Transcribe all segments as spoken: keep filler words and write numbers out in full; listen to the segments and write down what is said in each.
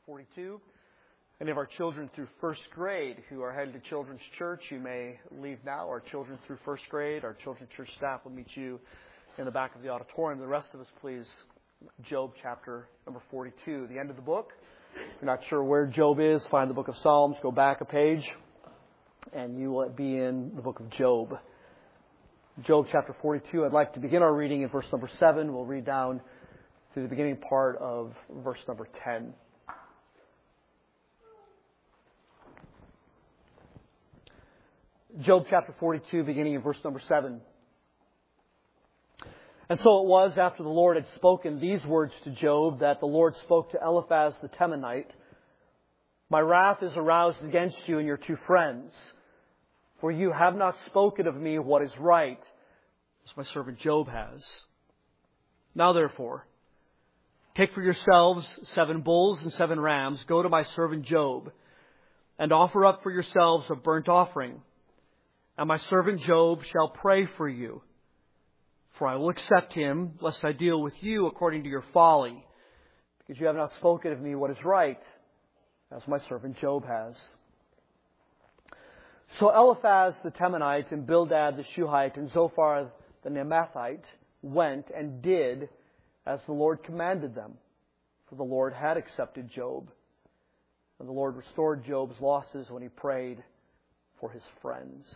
forty-two. Any of our children through first grade who are headed to Children's Church, you may leave now. Our children through first grade, our Children's Church staff will meet you in the back of the auditorium. The rest of us, please, Job chapter number forty-two, the end of the book. If you're not sure where Job is, find the book of Psalms, go back a page, and you will be in the book of Job. Job chapter forty-two, I'd like to begin our reading in verse number seven. We'll read down to the beginning part of verse number ten. Job chapter forty-two, beginning in verse number seven. And so it was, after the Lord had spoken these words to Job, that the Lord spoke to Eliphaz the Temanite, "My wrath is aroused against you and your two friends, for you have not spoken of me what is right, as my servant Job has. Now therefore, take for yourselves seven bulls and seven rams, go to my servant Job, and offer up for yourselves a burnt offering. And my servant Job shall pray for you. For I will accept him, lest I deal with you according to your folly, because you have not spoken of me what is right, as my servant Job has." So Eliphaz the Temanite and Bildad the Shuhite and Zophar the Naamathite went and did as the Lord commanded them, for the Lord had accepted Job. And the Lord restored Job's losses when he prayed for his friends.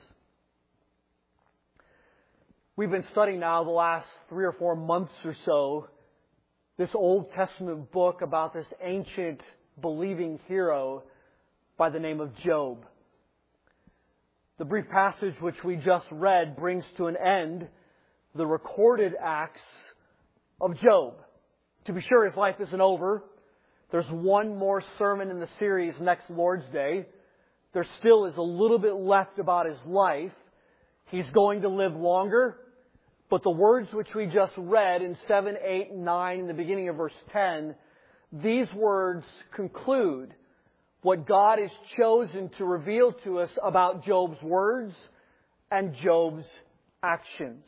We've been studying now the last three or four months or so this Old Testament book about this ancient believing hero by the name of Job. The brief passage which we just read brings to an end the recorded acts of Job. To be sure, his life isn't over. There's one more sermon in the series next Lord's Day. There still is a little bit left about his life. He's going to live longer. But the words which we just read in seven, eight, nine, in the beginning of verse ten, these words conclude what God has chosen to reveal to us about Job's words and Job's actions.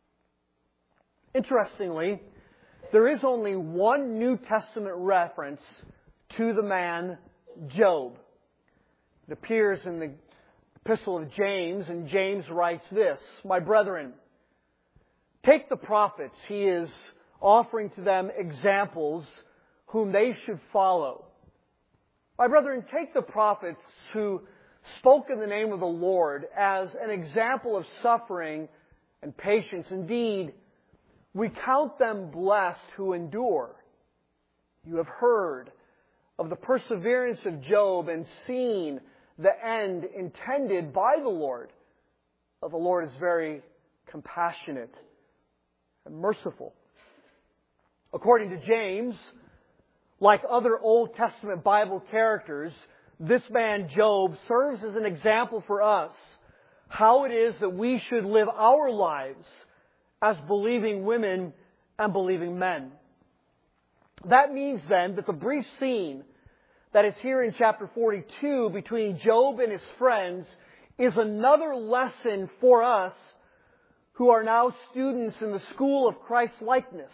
Interestingly, there is only one New Testament reference to the man Job. It appears in the Epistle of James, and James writes this, "My brethren, take the prophets," he is offering to them examples whom they should follow. "My brethren, take the prophets who spoke in the name of the Lord as an example of suffering and patience. Indeed, we count them blessed who endure. You have heard of the perseverance of Job and seen the end intended by the Lord. But the Lord is very compassionate and merciful." According to James, like other Old Testament Bible characters, this man Job serves as an example for us how it is that we should live our lives as believing women and believing men. That means then that the brief scene that is here in chapter forty-two between Job and his friends is another lesson for us who are now students in the school of Christ-likeness.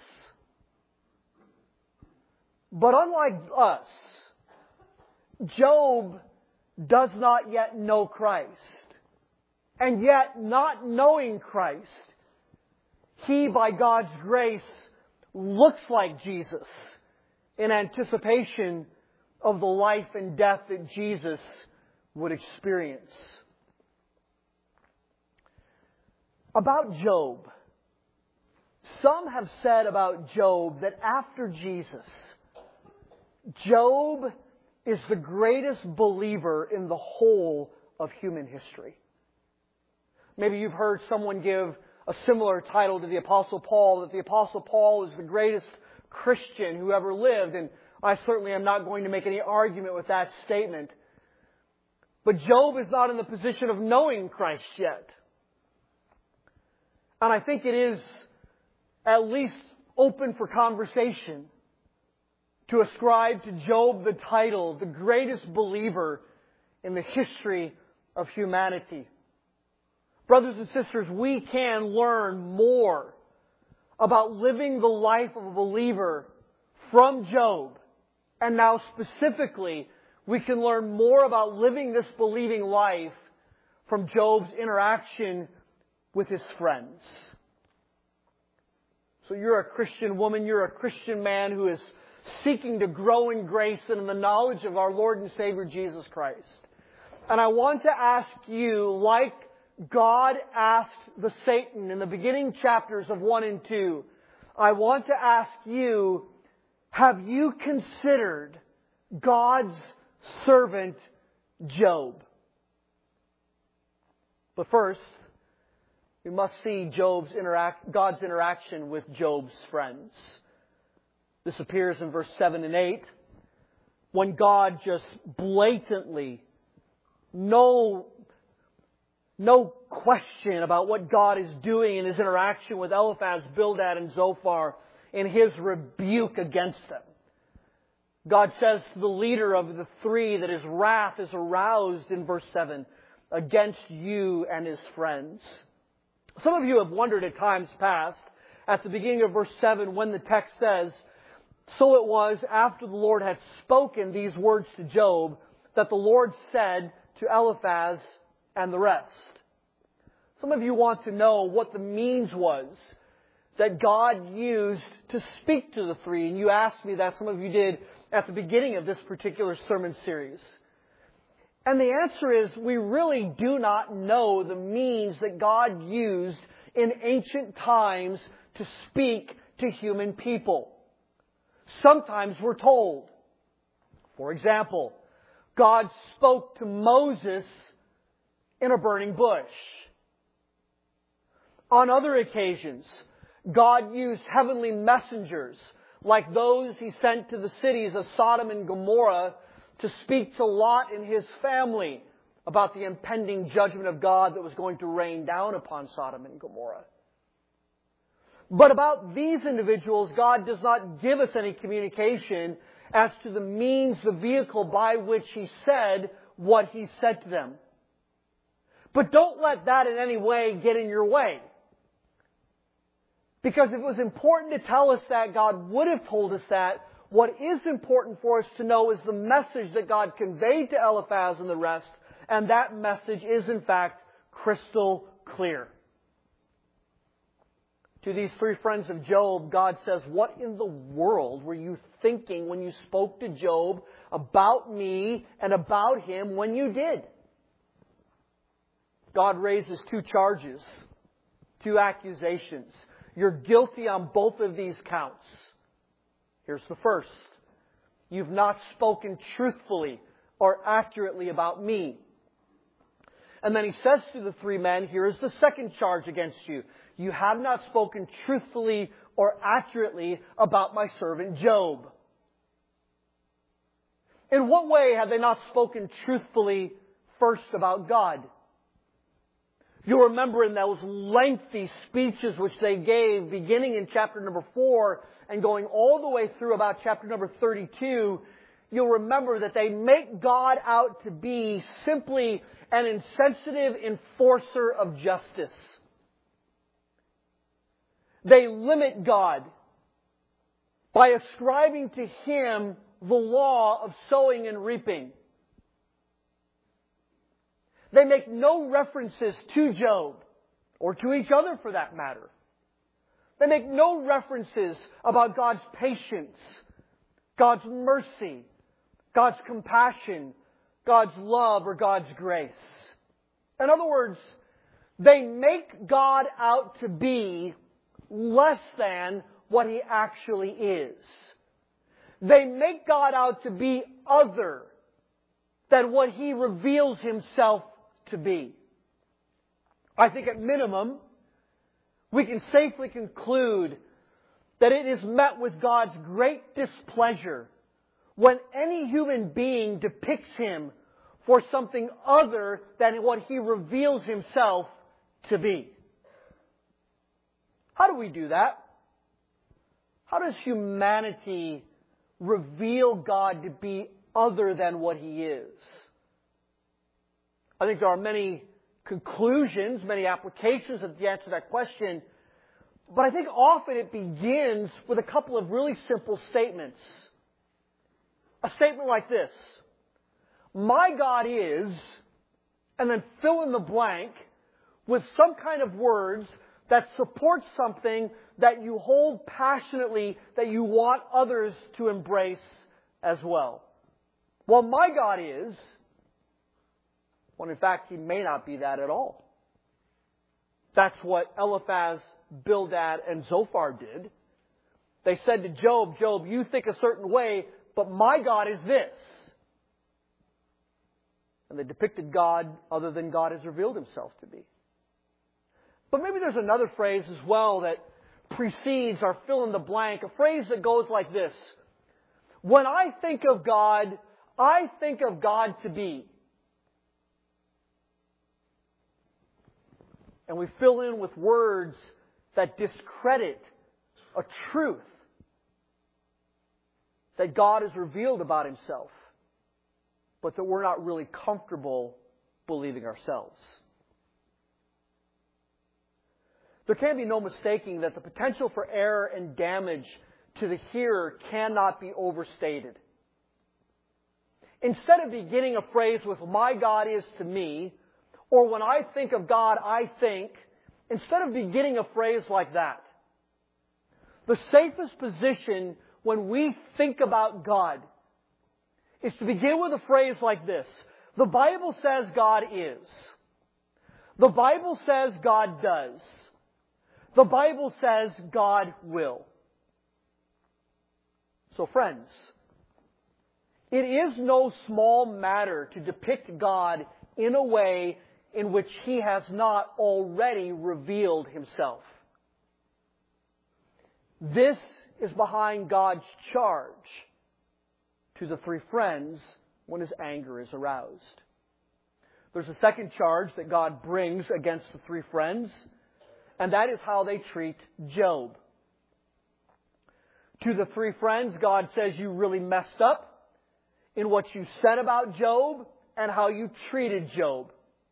But unlike us, Job does not yet know Christ. And yet, not knowing Christ, he, by God's grace, looks like Jesus in anticipation of the life and death that Jesus would experience. About Job, some have said about Job that after Jesus, Job is the greatest believer in the whole of human history. Maybe you've heard someone give a similar title to the Apostle Paul, that the Apostle Paul is the greatest Christian who ever lived, and I certainly am not going to make any argument with that statement. But Job is not in the position of knowing Christ yet. And I think it is at least open for conversation to ascribe to Job the title, the greatest believer in the history of humanity. Brothers and sisters, we can learn more about living the life of a believer from Job And now specifically, we can learn more about living this believing life from Job's interaction with his friends. So you're a Christian woman, you're a Christian man who is seeking to grow in grace and in the knowledge of our Lord and Savior Jesus Christ. And I want to ask you, like God asked the Satan in the beginning chapters of one and two, I want to ask you, have you considered God's servant Job? But first, we must see Job's interact, God's interaction with Job's friends. This appears in verse seven and eight, when God just blatantly, no, no question about what God is doing in His interaction with Eliphaz, Bildad, and Zophar, in His rebuke against them. God says to the leader of the three that His wrath is aroused in verse seven against you and his friends. Some of you have wondered at times past, at the beginning of verse seven, when the text says, so it was after the Lord had spoken these words to Job, that the Lord said to Eliphaz and the rest. Some of you want to know what the means was that God used to speak to the three. And you asked me that, some of you did, at the beginning of this particular sermon series. And the answer is, we really do not know the means that God used in ancient times to speak to human people. Sometimes we're told. For example, God spoke to Moses in a burning bush. On other occasions, God used heavenly messengers like those He sent to the cities of Sodom and Gomorrah to speak to Lot and his family about the impending judgment of God that was going to rain down upon Sodom and Gomorrah. But about these individuals, God does not give us any communication as to the means, the vehicle by which He said what He said to them. But don't let that in any way get in your way. Because if it was important to tell us that, God would have told us that. What is important for us to know is the message that God conveyed to Eliphaz and the rest, and that message is in fact crystal clear. To these three friends of Job, God says, what in the world were you thinking when you spoke to Job about me and about him when you did? God raises two charges, two accusations. You're guilty on both of these counts. Here's the first. You've not spoken truthfully or accurately about me. And then He says to the three men, here is the second charge against you. You have not spoken truthfully or accurately about my servant Job. In what way have they not spoken truthfully first about God? You'll remember in those lengthy speeches which they gave, beginning in chapter number four and going all the way through about chapter number thirty-two, you'll remember that they make God out to be simply an insensitive enforcer of justice. They limit God by ascribing to Him the law of sowing and reaping. They make no references to Job, or to each other for that matter. They make no references about God's patience, God's mercy, God's compassion, God's love, or God's grace. In other words, they make God out to be less than what He actually is. They make God out to be other than what He reveals Himself to be. I think at minimum, we can safely conclude that it is met with God's great displeasure when any human being depicts Him for something other than what He reveals Himself to be. How do we do that? How does humanity reveal God to be other than what He is? I think there are many conclusions, many applications of the answer to that question. But I think often it begins with a couple of really simple statements. a statement like this: my God is, and then fill in the blank with some kind of words that support something that you hold passionately, that you want others to embrace as well. Well, my God is, when in fact He may not be that at all. That's what Eliphaz, Bildad, and Zophar did. They said to Job, Job, you think a certain way, but my God is this. And they depicted God other than God has revealed Himself to be. But maybe there's another phrase as well that precedes our fill in the blank, a phrase that goes like this: when I think of God, I think of God to be. And we fill in with words that discredit a truth that God has revealed about Himself, but that we're not really comfortable believing ourselves. There can be no mistaking that the potential for error and damage to the hearer cannot be overstated. Instead of beginning a phrase with, my God is to me, or when I think of God, I think, instead of beginning a phrase like that, the safest position when we think about God is to begin with a phrase like this: the Bible says God is. The Bible says God does. The Bible says God will. So friends, it is no small matter to depict God in a way in which He has not already revealed Himself. This is behind God's charge to the three friends when His anger is aroused. There's a second charge that God brings against the three friends, and that is how they treat Job. To the three friends, God says, you really messed up in what you said about Job and how you treated Job.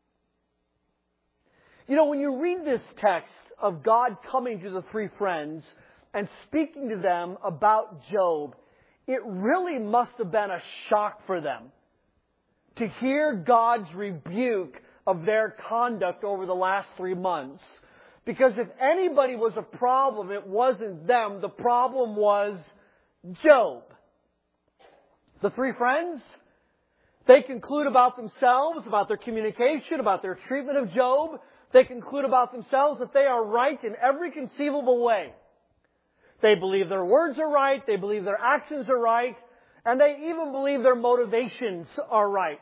You know, when you read this text of God coming to the three friends and speaking to them about Job, it really must have been a shock for them to hear God's rebuke of their conduct over the last three months. Because if anybody was a problem, it wasn't them. The problem was Job. The three friends, they conclude about themselves, about their communication, about their treatment of Job. They conclude about themselves that they are right in every conceivable way. They believe their words are right, they believe their actions are right, and they even believe their motivations are right.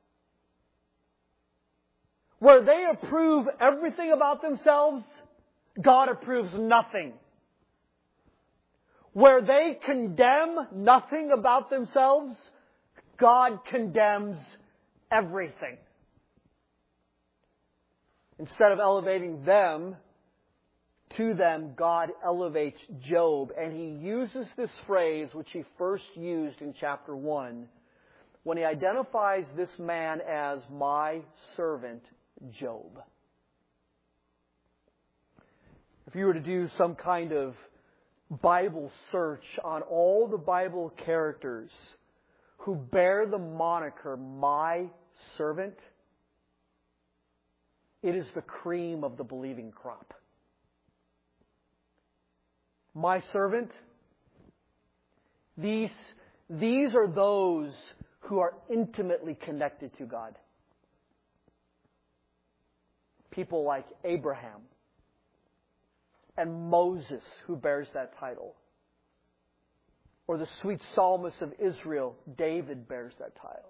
Where they approve everything about themselves, God approves nothing. Where they condemn nothing about themselves, God condemns everything. Instead of elevating them to them, God elevates Job. And He uses this phrase, which He first used in chapter one, when He identifies this man as my servant Job. If you were to do some kind of Bible search on all the Bible characters who bear the moniker my servant, it is the cream of the believing crop. My servant, these, these are those who are intimately connected to God. People like Abraham and Moses, who bears that title. Or the sweet psalmist of Israel, David, bears that title.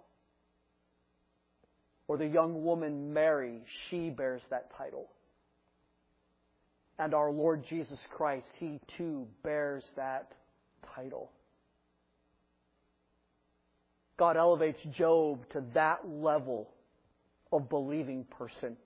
Or the young woman Mary, she bears that title. And our Lord Jesus Christ, He too bears that title. God elevates Job to that level of believing person.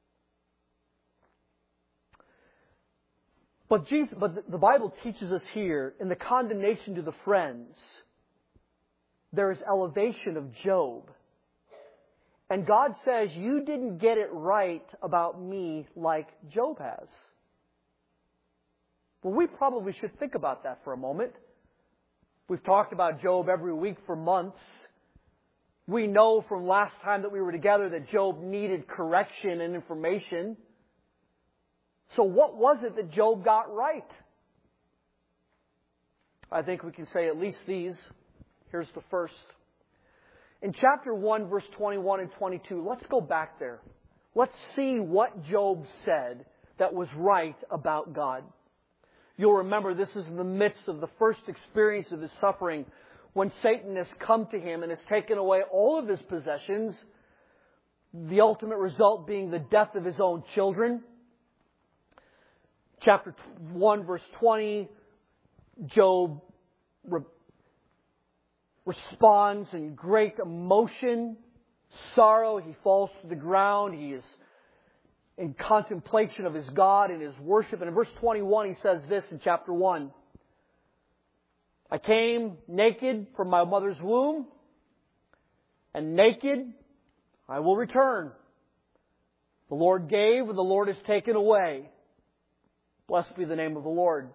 But, Jesus, but the Bible teaches us here, in the condemnation to the friends, there is elevation of Job. And God says, you didn't get it right about me like Job has. Well, we probably should think about that for a moment. We've talked about Job every week for months. We know from last time that we were together that Job needed correction and information. So what was it that Job got right? I think we can say at least these. Here's the first. In chapter one, verse twenty-one and twenty-two, let's go back there. Let's see what Job said that was right about God. You'll remember this is in the midst of the first experience of his suffering when Satan has come to him and has taken away all of his possessions, the ultimate result being the death of his own children. Chapter one, verse twenty, Job re- responds in great emotion, sorrow. He falls to the ground. He is in contemplation of his God and his worship. And in verse twenty-one, he says this in chapter one. I came naked from my mother's womb, and naked I will return. The Lord gave, and the Lord has taken away. Blessed be the name of the Lord.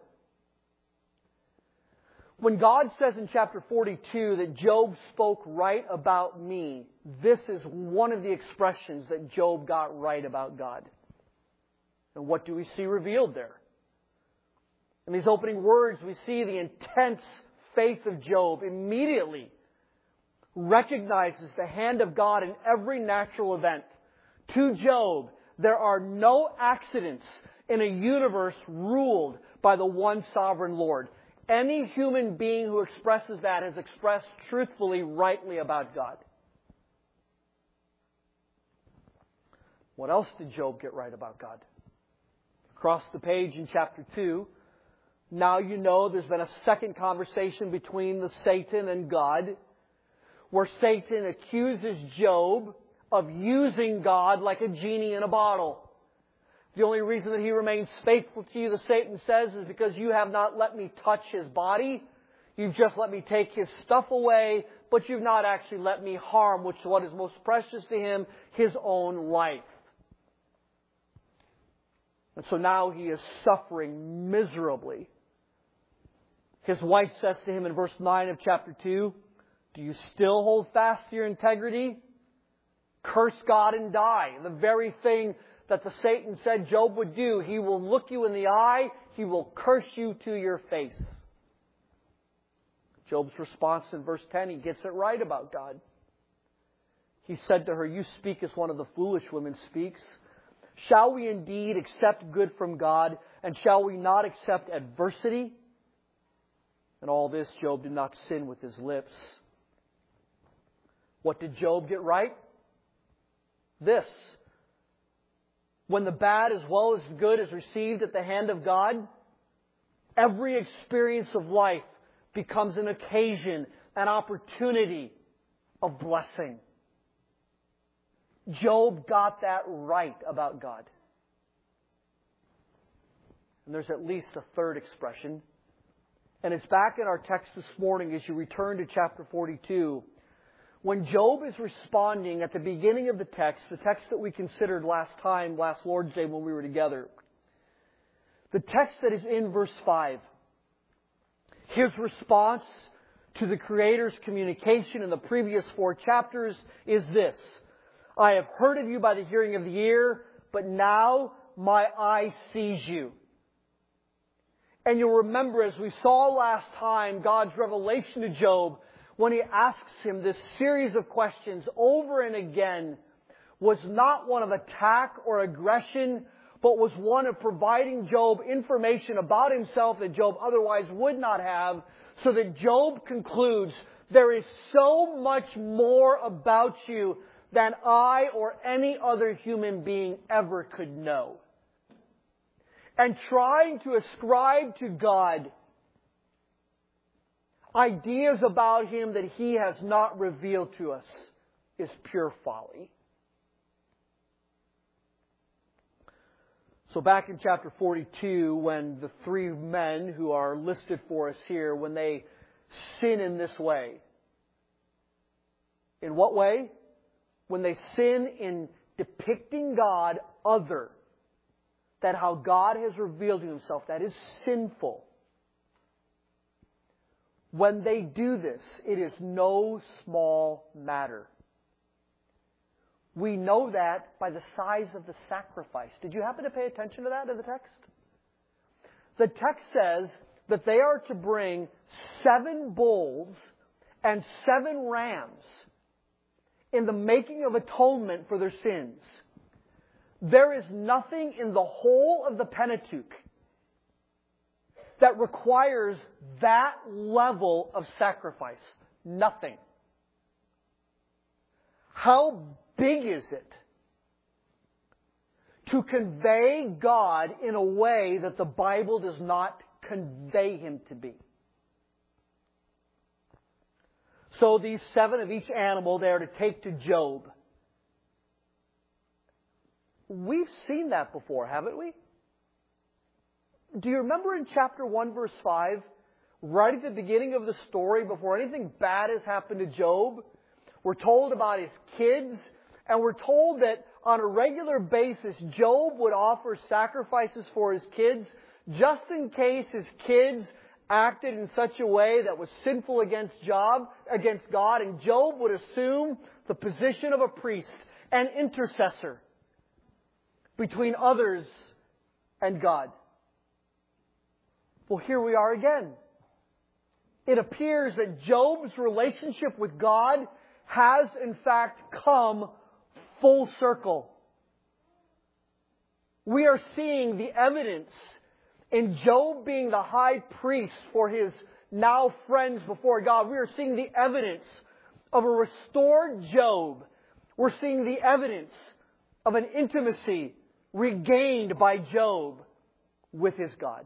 When God says in chapter forty-two that Job spoke right about me, this is one of the expressions that Job got right about God. And what do we see revealed there? In these opening words, we see the intense faith of Job immediately recognizes the hand of God in every natural event. To Job, there are no accidents in a universe ruled by the one sovereign Lord. Any human being who expresses that has expressed truthfully, rightly about God. What else did Job get right about God? Across the page in chapter two, now you know there's been a second conversation between the Satan and God, where Satan accuses Job of using God like a genie in a bottle. The only reason that he remains faithful to you, the Satan says, is because you have not let me touch his body. You've just let me take his stuff away, but you've not actually let me harm, which is what is most precious to him, his own life. And so now he is suffering miserably. His wife says to him in verse nine of chapter two, do you still hold fast to your integrity? Curse God and die. The very thing that the Satan said Job would do. He will look you in the eye. He will curse you to your face. Job's response in verse ten, he gets it right about God. He said to her, you speak as one of the foolish women speaks. Shall we indeed accept good from God, and shall we not accept adversity? And all this, Job did not sin with his lips. What did Job get right? This. When the bad as well as the good is received at the hand of God, every experience of life becomes an occasion, an opportunity of blessing. Job got that right about God. And there's at least a third expression. And it's back in our text this morning as you return to chapter forty-two. When Job is responding at the beginning of the text, the text that we considered last time, last Lord's Day when we were together, the text that is in verse five, his response to the Creator's communication in the previous four chapters is this. I have heard of you by the hearing of the ear, but now my eye sees you. And you'll remember, as we saw last time, God's revelation to Job, when He asks him this series of questions over and again, was not one of attack or aggression, but was one of providing Job information about himself that Job otherwise would not have, so that Job concludes, there is so much more about you than I or any other human being ever could know. And trying to ascribe to God ideas about Him that He has not revealed to us is pure folly. So back in chapter forty-two, when the three men who are listed for us here, when they sin in this way. In what way? When they sin in depicting God other than how God has revealed to Himself, that is sinful. when they do this, it is no small matter. We know that by the size of the sacrifice. Did you happen to pay attention to that in the text? The text says that they are to bring seven bulls and seven rams in the making of atonement for their sins. There is nothing in the whole of the Pentateuch that requires that level of sacrifice. Nothing. How big is it to convey God in a way that the Bible does not convey Him to be? So these seven of each animal they are to take to Job. We've seen that before, haven't we? Do you remember in chapter one, verse five, right at the beginning of the story, before anything bad has happened to Job, we're told about his kids, and we're told that on a regular basis, Job would offer sacrifices for his kids, just in case his kids acted in such a way that was sinful against Job, against God, and Job would assume the position of a priest, an intercessor between others and God. Well, here we are again. It appears that Job's relationship with God has in fact come full circle. We are seeing the evidence in Job being the high priest for his now friends before God. We are seeing the evidence of a restored Job. We're seeing the evidence of an intimacy regained by Job with his God.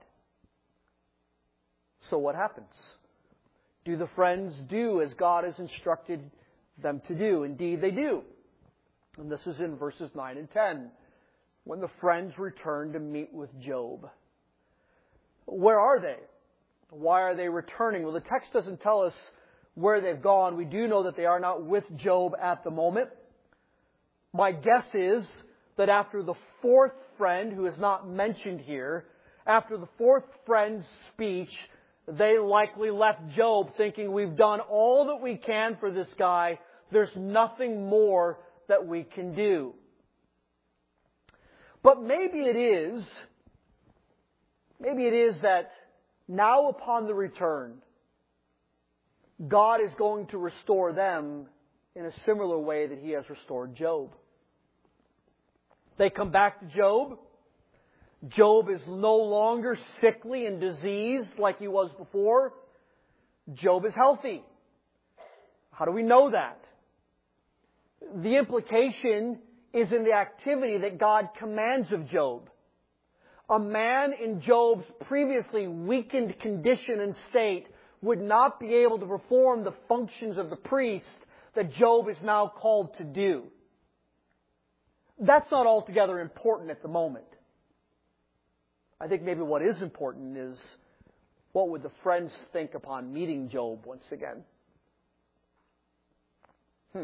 So what happens? Do the friends do as God has instructed them to do? Indeed, they do. And this is in verses nine and ten, when the friends return to meet with Job. Where are they? Why are they returning? Well, the text doesn't tell us where they've gone. We do know that they are not with Job at the moment. My guess is that after the fourth friend, who is not mentioned here, after the fourth friend's speech, they likely left Job thinking, we've done all that we can for this guy. There's nothing more that we can do. But maybe it is, maybe it is that now upon the return, God is going to restore them in a similar way that He has restored Job. They come back to Job. Job is no longer sickly and diseased like he was before. Job is healthy. How do we know that? The implication is in the activity that God commands of Job. A man in Job's previously weakened condition and state would not be able to perform the functions of the priest that Job is now called to do. That's not altogether important at the moment. I think maybe what is important is, what would the friends think upon meeting Job once again? Hmm.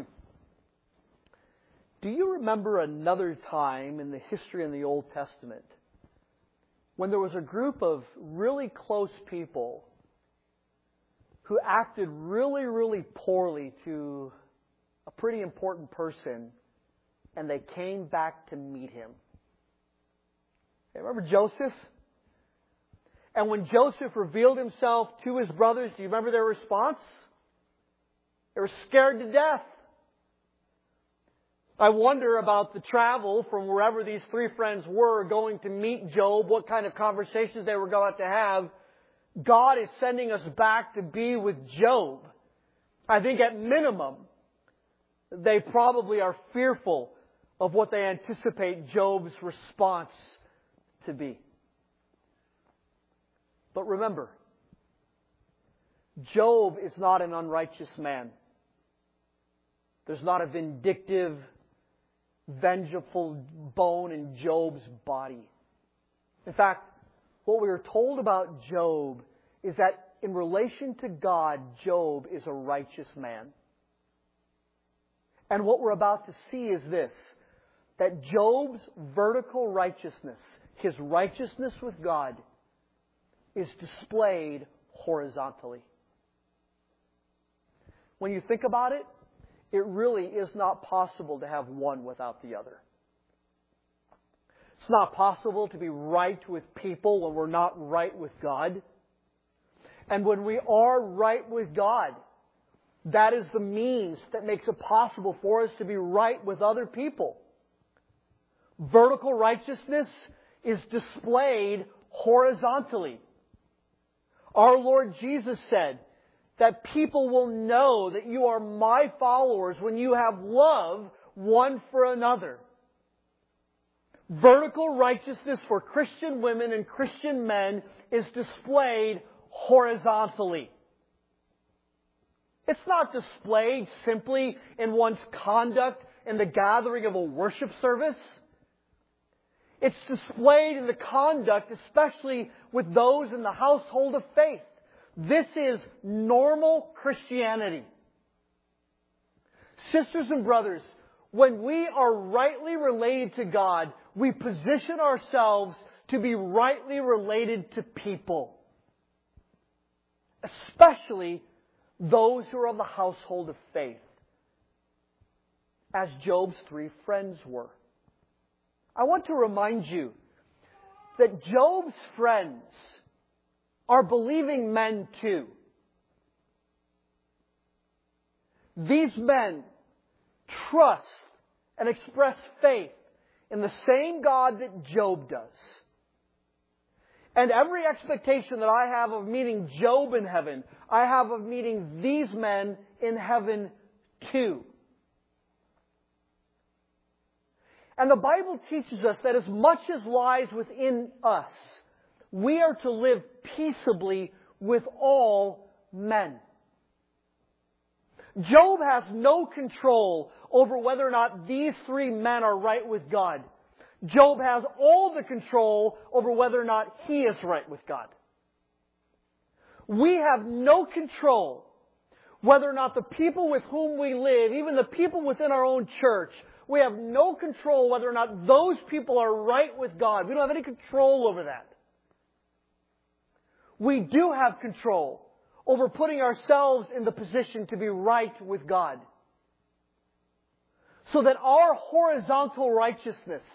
Do you remember another time in the history in the Old Testament when there was a group of really close people who acted really, really poorly to a pretty important person, and they came back to meet him? Remember Joseph? And when Joseph revealed himself to his brothers, do you remember their response? They were scared to death. I wonder about the travel from wherever these three friends were going to meet Job, what kind of conversations they were going to have. God is sending us back to be with Job. I think at minimum, they probably are fearful of what they anticipate Job's response to be. But remember, Job is not an unrighteous man. There's not a vindictive, vengeful bone in Job's body. In fact, what we are told about Job is that in relation to God, Job is a righteous man. And what we're about to see is this, that Job's vertical righteousness, his righteousness with God, is displayed horizontally. when you think about it, it really is not possible to have one without the other. It's not possible to be right with people when we're not right with God. And when we are right with God, that is the means that makes it possible for us to be right with other people. Vertical righteousness is displayed horizontally. Our Lord Jesus said that people will know that you are my followers when you have love one for another. Vertical righteousness for Christian women and Christian men is displayed horizontally. It's not displayed simply in one's conduct in the gathering of a worship service. It's displayed in the conduct, especially with those in the household of faith. This is normal Christianity. Sisters and brothers, when we are rightly related to God, we position ourselves to be rightly related to people. Especially those who are of the household of faith. As Job's three friends were. I want to remind you that Job's friends are believing men too. These men trust and express faith in the same God that Job does. And every expectation that I have of meeting Job in heaven, I have of meeting these men in heaven too. And the Bible teaches us that as much as lies within us, we are to live peaceably with all men. Job has no control over whether or not these three men are right with God. Job has all the control over whether or not he is right with God. We have no control whether or not the people with whom we live, even the people within our own church, we have no control whether or not those people are right with God. We don't have any control over that. We do have control over putting ourselves in the position to be right with God. So that our horizontal righteousness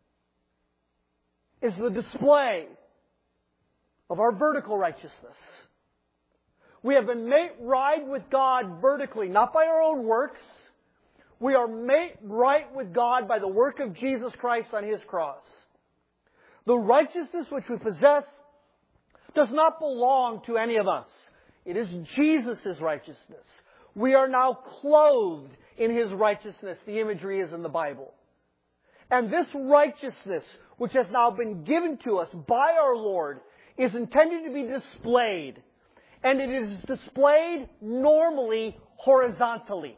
is the display of our vertical righteousness. We have been made right with God vertically, not by our own works. We are made right with God by the work of Jesus Christ on His cross. The righteousness which we possess does not belong to any of us. It is Jesus' righteousness. We are now clothed in His righteousness. The imagery is in the Bible. And this righteousness, which has now been given to us by our Lord, is intended to be displayed. And it is displayed normally horizontally.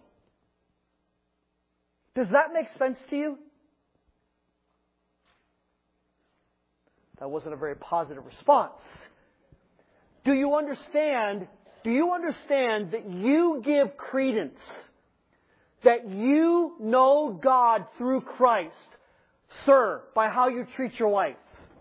Does that make sense to you? That wasn't a very positive response. Do you understand, do you understand that you give credence, that you know God through Christ, sir, by how you treat your wife?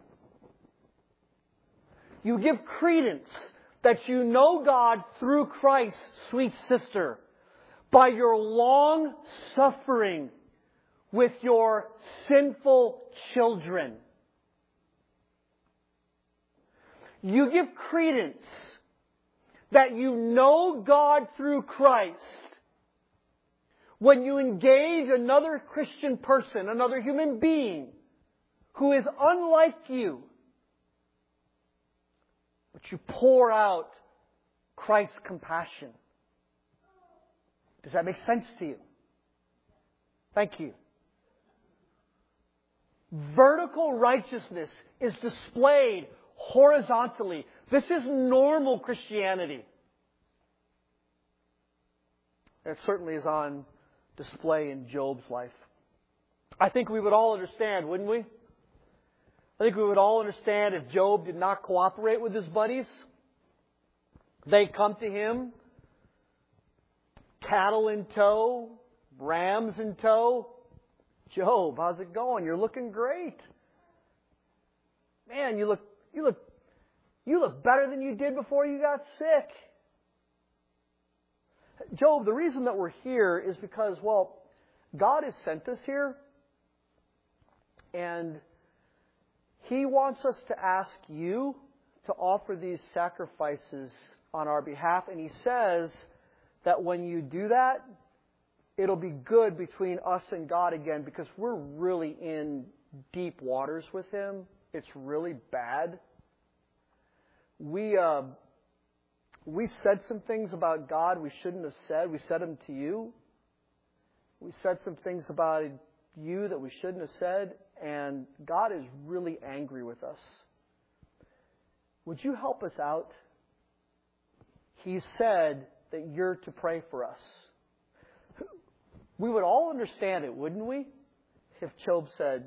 You give credence that you know God through Christ, sweet sister, by your long suffering with your sinful children. You give credence that you know God through Christ when you engage another Christian person, another human being who is unlike you, but you pour out Christ's compassion. Does that make sense to you? Thank you. Vertical righteousness is displayed horizontally. This is normal Christianity. It certainly is on display in Job's life. I think we would all understand, wouldn't we? I think we would all understand if Job did not cooperate with his buddies. They come to him, cattle in tow, rams in tow. Job, how's it going? You're looking great. Man, you look you look you look better than you did before you got sick. Job, the reason that we're here is because, well, God has sent us here, and He wants us to ask you to offer these sacrifices on our behalf. And He says that when you do that, it'll be good between us and God again, because we're really in deep waters with Him. It's really bad. We uh, we said some things about God we shouldn't have said. We said them to you. We said some things about you that we shouldn't have said, and God is really angry with us. Would you help us out? He said that you're to pray for us. We would all understand it, wouldn't we? If Job said,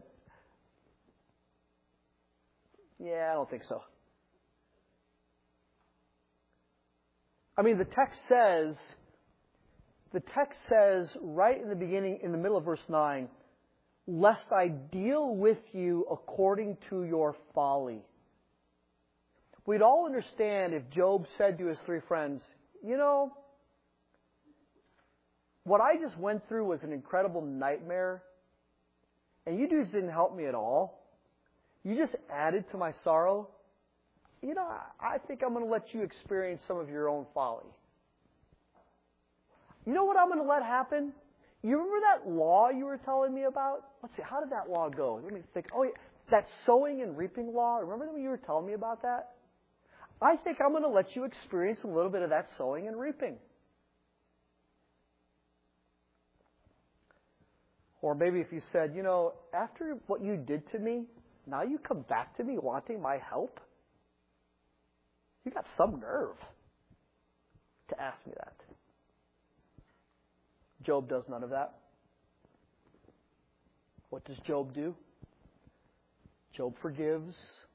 yeah, I don't think so. I mean, the text says, the text says right in the beginning, in the middle of verse nine, lest I deal with you according to your folly. We'd all understand if Job said to his three friends, you know, what I just went through was an incredible nightmare, and you dudes didn't help me at all. You just added to my sorrow. You know, I think I'm going to let you experience some of your own folly. You know what I'm going to let happen? You remember that law you were telling me about? Let's see, how did that law go? Let me think. Oh, yeah, that sowing and reaping law. Remember when you were telling me about that? I think I'm going to let you experience a little bit of that sowing and reaping. Or maybe if you said, you know, after what you did to me, now you come back to me wanting my help? You got some nerve to ask me that. Job does none of that. What does Job do? Job forgives.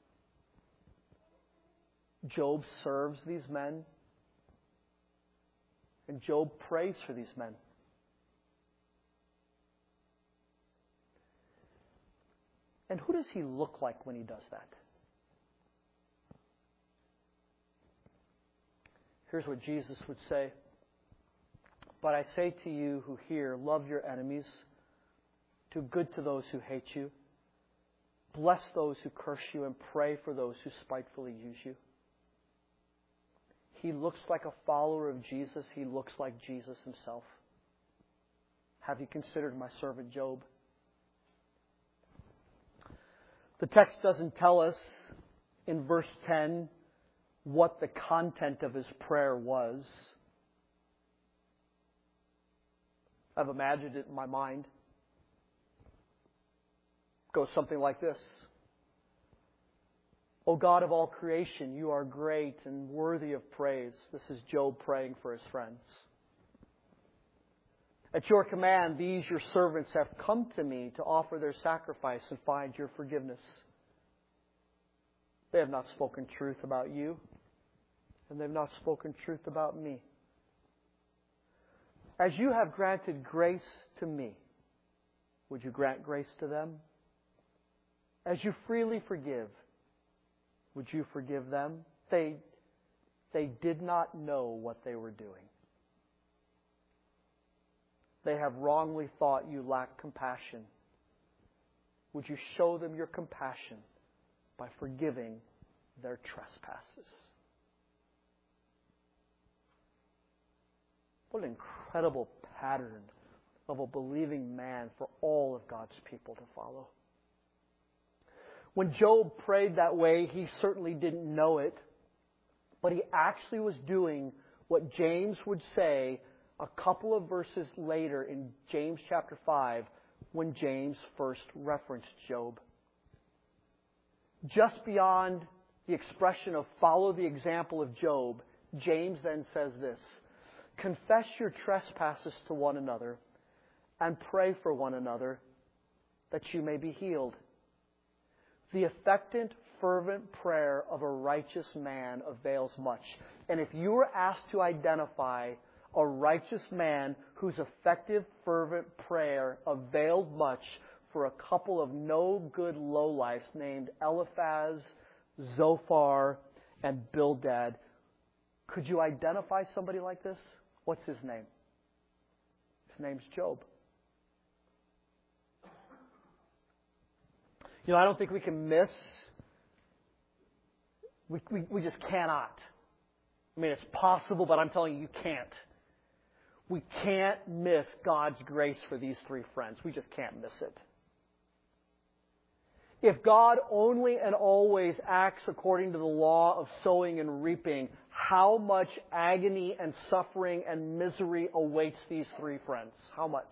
Job serves these men. And Job prays for these men. And who does he look like when he does that? Here's what Jesus would say. But I say to you who hear, love your enemies, do good to those who hate you, bless those who curse you, and pray for those who spitefully use you. He looks like a follower of Jesus. He looks like Jesus himself. Have you considered my servant Job? The text doesn't tell us in verse ten what the content of his prayer was. I've imagined it in my mind. It goes something like this. O God of all creation, you are great and worthy of praise. This is Job praying for his friends. At your command, these your servants have come to me to offer their sacrifice and find your forgiveness. They have not spoken truth about you, and they have not spoken truth about me. As you have granted grace to me, would you grant grace to them? As you freely forgive, would you forgive them? They, they did not know what they were doing. They have wrongly thought you lack compassion. Would you show them your compassion by forgiving their trespasses? What an incredible pattern of a believing man for all of God's people to follow. When Job prayed that way, he certainly didn't know it, but he actually was doing what James would say a couple of verses later in James chapter five, when James first referenced Job. Just beyond the expression of follow the example of Job, James then says this: confess your trespasses to one another and pray for one another that you may be healed. The effective, fervent prayer of a righteous man avails much. And if you were asked to identify a righteous man whose effective, fervent prayer availed much for a couple of no good lowlifes named Eliphaz, Zophar, and Bildad, could you identify somebody like this? What's his name? His name's Job. You know, I don't think we can miss. We, we, we just cannot. I mean, it's possible, but I'm telling you, you can't. We can't miss God's grace for these three friends. We just can't miss it. If God only and always acts according to the law of sowing and reaping, how much agony and suffering and misery awaits these three friends? How much?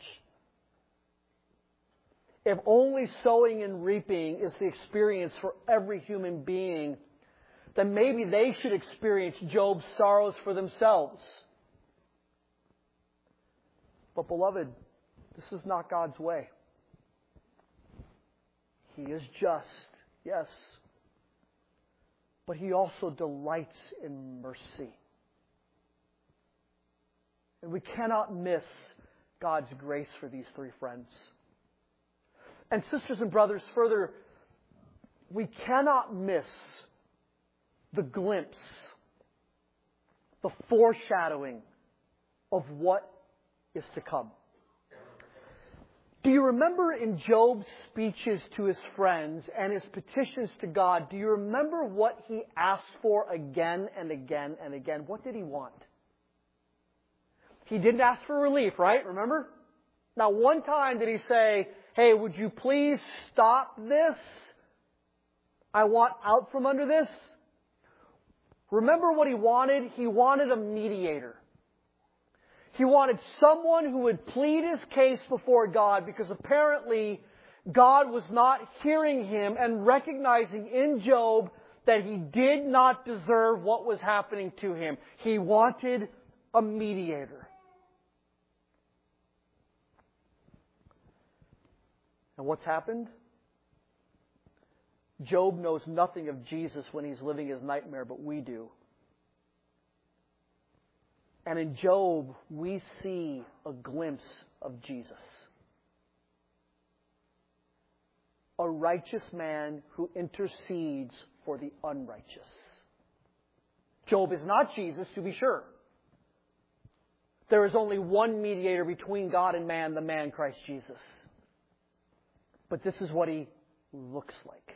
If only sowing and reaping is the experience for every human being, then maybe they should experience Job's sorrows for themselves. But beloved, this is not God's way. He is just, yes. But He also delights in mercy. And we cannot miss God's grace for these three friends. And sisters and brothers, further, we cannot miss the glimpse, the foreshadowing of what is to come. Do you remember in Job's speeches to his friends and his petitions to God, do you remember what he asked for again and again and again? What did he want? He didn't ask for relief, right? Remember? Not one time did he say, hey, would you please stop this? I want out from under this. Remember what he wanted? He wanted a mediator. He wanted someone who would plead his case before God, because apparently God was not hearing him and recognizing in Job that he did not deserve what was happening to him. He wanted a mediator. And what's happened? Job knows nothing of Jesus when he's living his nightmare, but we do. And in Job, we see a glimpse of Jesus. A righteous man who intercedes for the unrighteous. Job is not Jesus, to be sure. There is only one mediator between God and man, the man Christ Jesus. But this is what he looks like.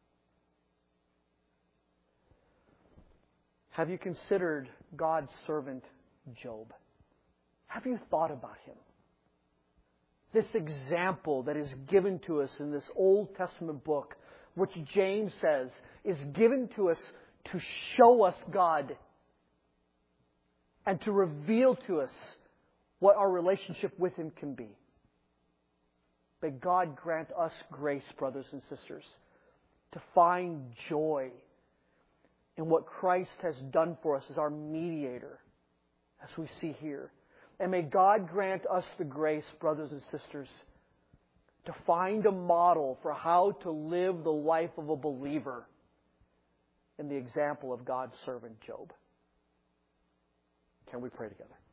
Have you considered God's servant Job? Have you thought about him? This example that is given to us in this Old Testament book, which James says is given to us to show us God and to reveal to us what our relationship with Him can be. May God grant us grace, brothers and sisters, to find joy in what Christ has done for us as our mediator, as we see here. And may God grant us the grace, brothers and sisters, to find a model for how to live the life of a believer in the example of God's servant Job. Can we pray together?